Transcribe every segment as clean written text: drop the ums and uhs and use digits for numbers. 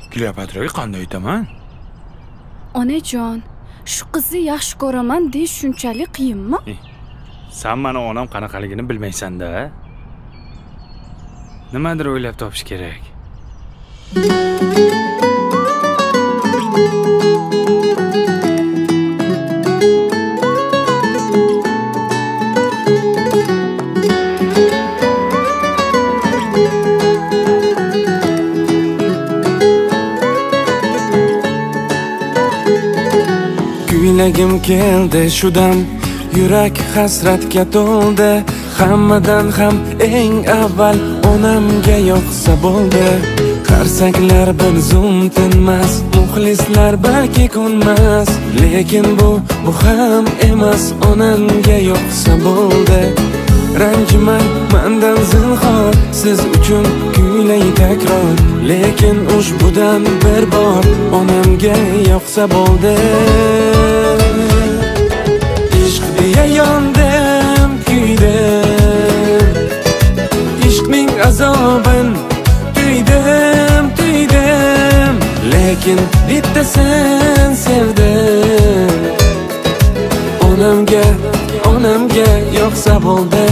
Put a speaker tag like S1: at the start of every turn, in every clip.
S1: Kleopatraga qanday aytaman?
S2: Onajon, shu qizni yaxshi ko'raman deyish shunchalik qiyinmi?
S1: Sen meni onam qanaqaligini bilmaysan-da. Nimadir o'ylab topish kerak.
S3: Kuylagim keldi shudam, yurak hasratga to'ldi. Hammadan ham eng avval onamga yoqsa bo'ldi. Qarsaklar bir zum tinmas, muxlislar balki ko'nmas, lekin bu ham emas, onamga yoqsa bo'ldi. Ranjimang mendan zinhor, siz uchun kuylay takror, lekin ushbudan bir bor onamga yoqsa bo'ldi. Ishq deya yondim, kuydim, ishqning azobin tuydim, lekin bitta sen sevdim. Onamga yoqsa bo'ldi.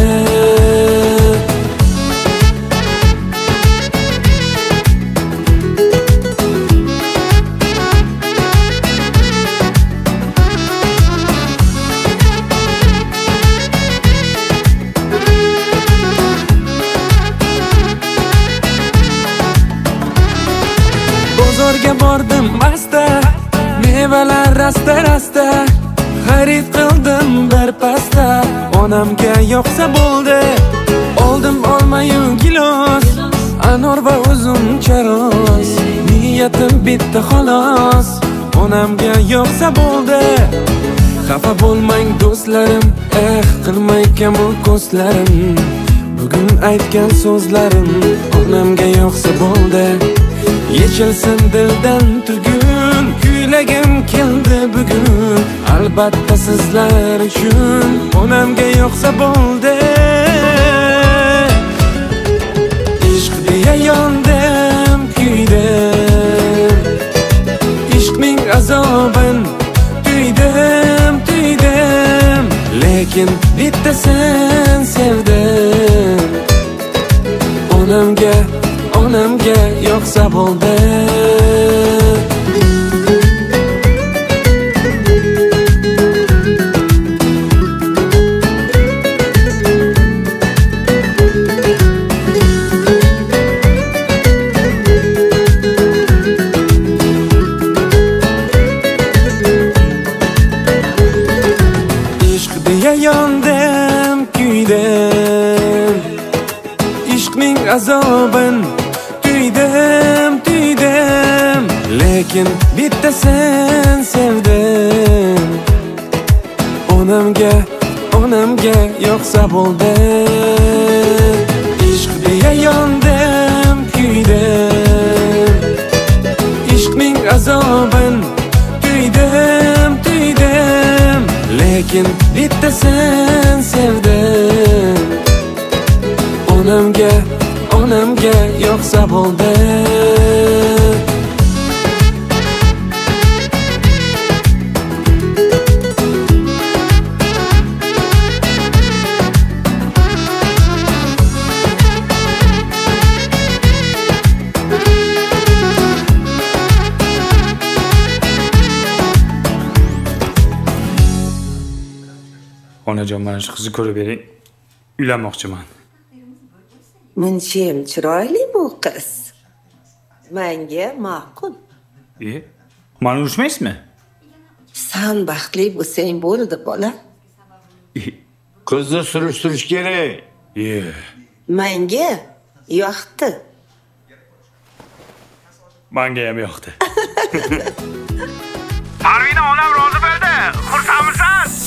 S3: Bozorga bordim asta, mevalar rasta, xarid qildim bir pasta. Onamga yoqsa bo'ldi. Oldim olmayu gilos, anor va uzun charos. Niyatim bitta xolos, onamga yoqsa bo'ldi. Xafa bo'lmang do'stlarim, qilmay kamol ko'zlarim. Bugun aytgan so'zlarim onamga yoqsa bo'ldi. Yechilsin dildan tugun, kuylagim keldi bugun. Albatta sizlar uchun onamga yoqsa bo'ldi. Ishq deya yondim, kuydim, ishqning azobin tuydim, lekin bitta sen sevdim. Onamga yoqsa bo'ldi. Ishq deya yondim, kuydim, ishqning azobin tuydim, lekin bitta sen sevdim. Onamga yoqsa bo'ldi. Ishq deya yondim, kuydim, ishqning azobin tuydim, lekin bitta sen sevdim. Onamga yoqsa bo'ldi.
S1: Onajon, mana shu qizni ko'rib bering. Uylanmoqchiman.
S4: Munchim chiroyli bu qiz. Menga ma'qul.
S1: Meni urishmaysizmi?
S4: Sen baxtli bo'lsang bo'ldi, bola.
S5: Qizni surishtirish kerak.
S4: Menga yoqdi.
S1: Menga ham yoqdi.
S6: Parvina onam rozi bo'ldi. Xursandmisan?